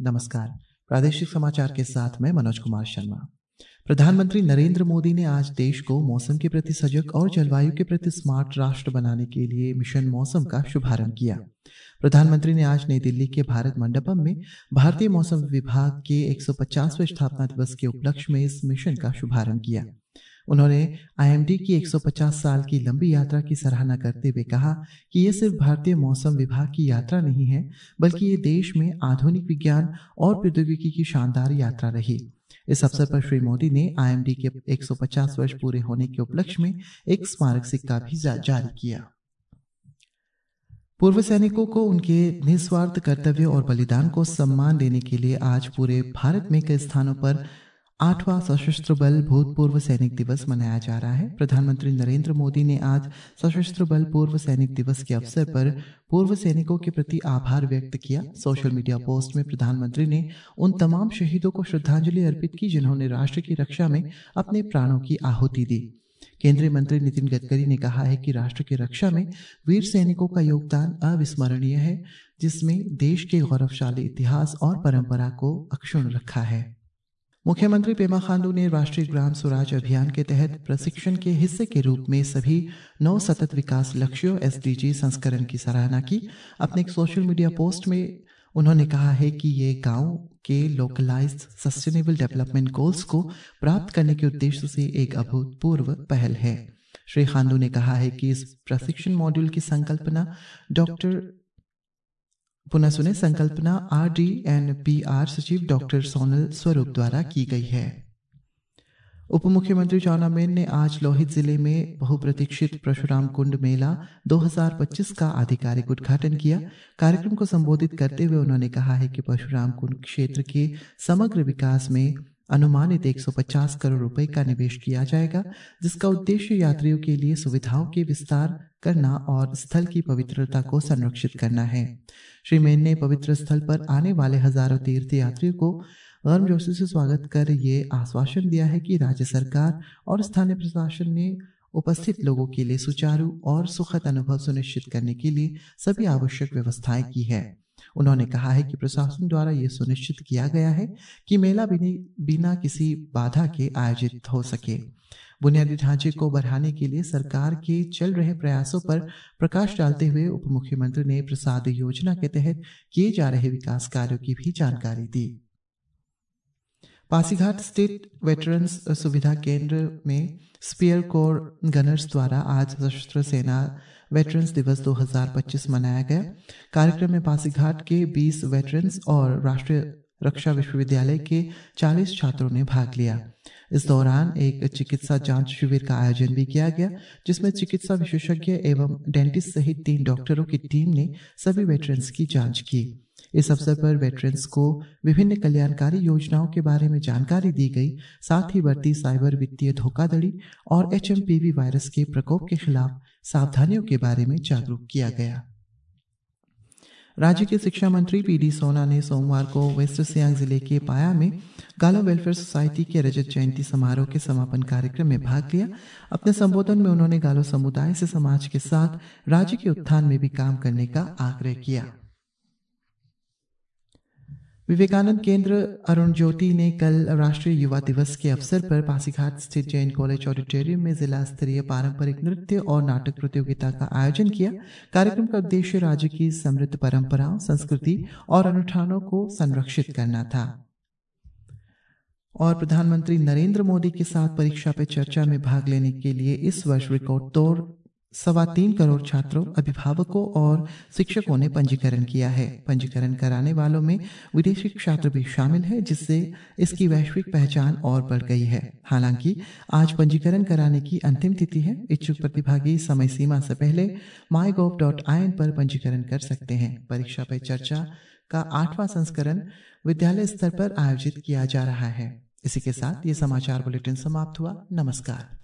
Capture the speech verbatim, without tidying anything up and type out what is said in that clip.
नमस्कार। प्रादेशिक समाचार के साथ मैं मनोज कुमार शर्मा। प्रधानमंत्री नरेंद्र मोदी ने आज देश को मौसम के प्रति सजग और जलवायु के प्रति स्मार्ट राष्ट्र बनाने के लिए मिशन मौसम का शुभारंभ किया। प्रधानमंत्री ने आज नई दिल्ली के भारत मंडपम में भारतीय मौसम विभाग के एक सौ पचासवें स्थापना दिवस के उपलक्ष्य में इस मिशन का शुभारंभ किया। उन्होंने आईएमडी की एक सौ पचास साल की लंबी यात्रा की सराहना करते हुए कहा कि ये सिर्फ भारतीय मौसम विभाग की यात्रा नहीं है, बल्कि ये देश में आधुनिक विज्ञान और प्रौद्योगिकी की शानदार यात्रा रही। इस अवसर पर श्री मोदी ने आईएमडी के एक सौ पचास वर्ष पूरे होने के उपलक्ष्य में एक स्मारक सिक्का भी जारी किया। पूर्व सैनिकों को उनके निस्वार्थ कर्तव्य और बलिदान को सम्मान देने के लिए आज पूरे भारत में कई स्थानों पर आठवां सशस्त्र बल भूतपूर्व सैनिक दिवस मनाया जा रहा है। प्रधानमंत्री नरेंद्र मोदी ने आज सशस्त्र बल पूर्व सैनिक दिवस के अवसर पर पूर्व सैनिकों के प्रति आभार व्यक्त किया। सोशल मीडिया पोस्ट में प्रधानमंत्री ने उन तमाम शहीदों को श्रद्धांजलि अर्पित की जिन्होंने राष्ट्र की रक्षा में अपने प्राणों की आहुति दी। केंद्रीय मंत्री नितिन गडकरी ने कहा है कि राष्ट्र की रक्षा में वीर सैनिकों का योगदान अविस्मरणीय है, जिसमें देश के गौरवशाली इतिहास और परंपरा को अक्षुण्ण रखा है। मुख्यमंत्री पेमा खांडू ने राष्ट्रीय ग्राम स्वराज अभियान के तहत प्रशिक्षण के हिस्से के रूप में सभी नौ सतत विकास लक्ष्यों एसडीजी संस्करण की सराहना की। अपने एक सोशल मीडिया पोस्ट में उन्होंने कहा है कि ये गांव के लोकलाइज्ड सस्टेनेबल डेवलपमेंट गोल्स को प्राप्त करने के उद्देश्य से एक अभूतपूर्व पहल है। श्री खांडू ने कहा है कि इस प्रशिक्षण मॉड्यूल की संकल्पना डॉक्टर पुनः सुने संकल्पना R D and P R सचिव डॉक्टर सोनल स्वरूप द्वारा की गई है। उप मुख्यमंत्री चाउना मेन ने आज लोहित जिले में बहुप्रतीक्षित परशुराम कुंड मेला दो हज़ार पच्चीस का आधिकारिक उद्घाटन किया। कार्यक्रम को संबोधित करते हुए उन्होंने कहा है कि परशुराम कुंड क्षेत्र के समग्र विकास में अनुमानित एक सौ पचास करोड़ रुपए का निवेश किया जाएगा, जिसका उद्देश्य यात्रियों के लिए सुविधाओं के विस्तार करना और स्थल की पवित्रता को संरक्षित करना है। श्री मेन ने पवित्र स्थल पर आने वाले हजारों तीर्थ यात्रियों को गर्मजोशी से स्वागत कर ये आश्वासन दिया है कि राज्य सरकार और स्थानीय प्रशासन ने उपस्थित लोगों के लिए सुचारू और सुखद अनुभव सुनिश्चित करने के लिए सभी आवश्यक व्यवस्थाएं की है। उन्होंने कहा है कि प्रशासन द्वारा यह सुनिश्चित किया गया है कि मेला बिना किसी बाधा के आयोजित हो सके। बुनियादी ढांचे को बढ़ाने के लिए सरकार के चल रहे प्रयासों पर प्रकाश डालते हुए उप मुख्यमंत्री ने प्रसाद योजना के तहत किए जा रहे विकास कार्यों की भी जानकारी दी। पासीघाट स्टेट वेटरन्स सुविधा केंद्र में स्पीयर कोर गनर्स द्वारा आज सशस्त्र सेना वेटरन्स दिवस दो हज़ार पच्चीस मनाया गया। कार्यक्रम में पासीघाट के बीस वेटरन्स और राष्ट्रीय रक्षा विश्वविद्यालय के चालीस छात्रों ने भाग लिया। इस दौरान एक चिकित्सा जांच शिविर का आयोजन भी किया गया, जिसमें चिकित्सा विशेषज्ञ एवं डेंटिस्ट सहित तीन डॉक्टरों की टीम ने सभी वेटरन्स की जांच की। इस अवसर पर वेटरन्स को विभिन्न कल्याणकारी योजनाओं के बारे में जानकारी दी गई। साथ ही बढ़ती साइबर वित्तीय धोखाधड़ी और एचएमपीवी वायरस के प्रकोप के खिलाफ सावधानियों के बारे में जागरूक किया गया। राज्य के शिक्षा मंत्री पी डी सोना ने सोमवार को वेस्ट सियांग जिले के पाया में गालो वेलफेयर सोसाइटी के रजत जयंती समारोह के समापन कार्यक्रम में भाग लिया। अपने संबोधन में उन्होंने गालो समुदाय से समाज के साथ राज्य के उत्थान में भी काम करने का आग्रह किया। विवेकानंद केंद्र अरुण ज्योति ने कल राष्ट्रीय युवा दिवस के अवसर पर पासीघाट स्थित जैन कॉलेज ऑडिटोरियम में जिला स्तरीय पारंपरिक नृत्य और नाटक प्रतियोगिता का आयोजन किया। कार्यक्रम का उद्देश्य राज्य की समृद्ध परंपराओं, संस्कृति और अनुष्ठानों को संरक्षित करना था। और प्रधानमंत्री नरेंद्र मोदी के साथ परीक्षा पे चर्चा में भाग लेने के लिए इस वर्ष रिकॉर्ड तोड़ सवा तीन करोड़ छात्रों, अभिभावकों और शिक्षकों ने पंजीकरण किया है। पंजीकरण कराने वालों में विदेशी छात्र भी शामिल है, जिससे इसकी वैश्विक पहचान और बढ़ गई है। हालांकि आज पंजीकरण कराने की अंतिम तिथि है। इच्छुक प्रतिभागी समय सीमा से पहले my gov dot I N पर पंजीकरण कर सकते हैं। परीक्षा पे चर्चा का आठवां संस्करण विद्यालय स्तर पर आयोजित किया जा रहा है। इसी के साथ ये समाचार बुलेटिन समाप्त हुआ। नमस्कार।